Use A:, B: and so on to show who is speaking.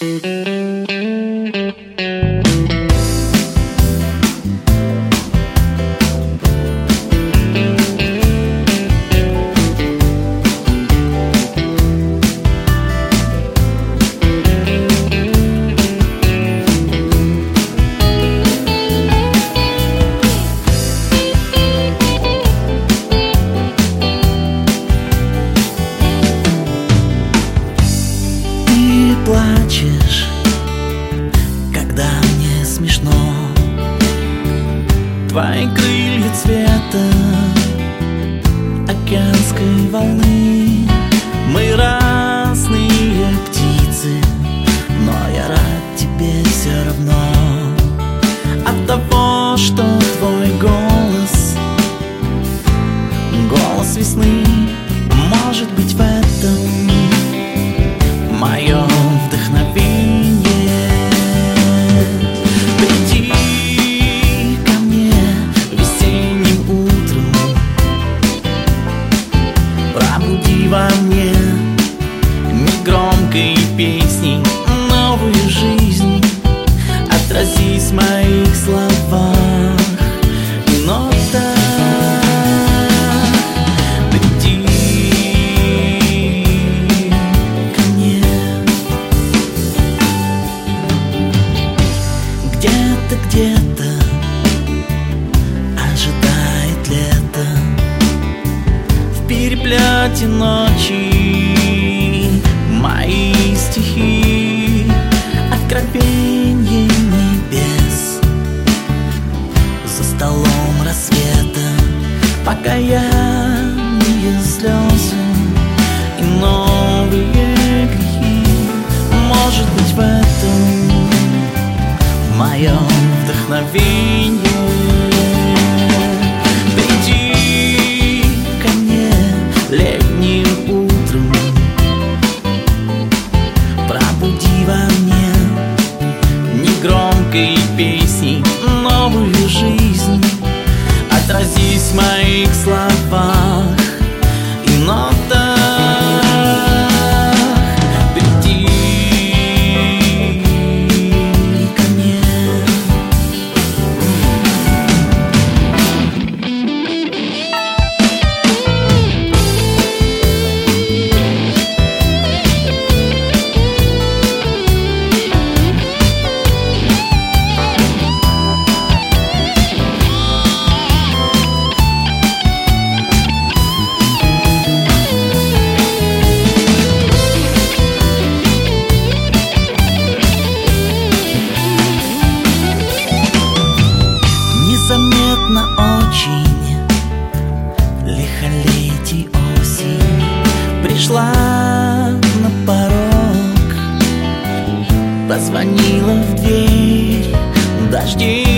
A: Плачешь, когда мне смешно. Твои крылья цвета океанской волны. Мы разные птицы, но я рад тебе все равно. От того, что твой голос, голос весны, может быть в этом мое вдохновение. Приди ко мне весенним утром, пробуди во мне негромкой песней новую жизнь. Отразись в моих словах и нотах. Где-то ожидает лето, в переплете ночи мои стихи, откровенье небес. За столом рассвета покаяние, слезы и новые грехи. Может быть в этом мое вдохновение. Приди ко мне летним утром, пробуди во мне негромкой песней новую жизнь. Отразись в моих словах и нотах. Незаметно очень лихолетий осень пришла на порог, позвонила в дверь. Дожди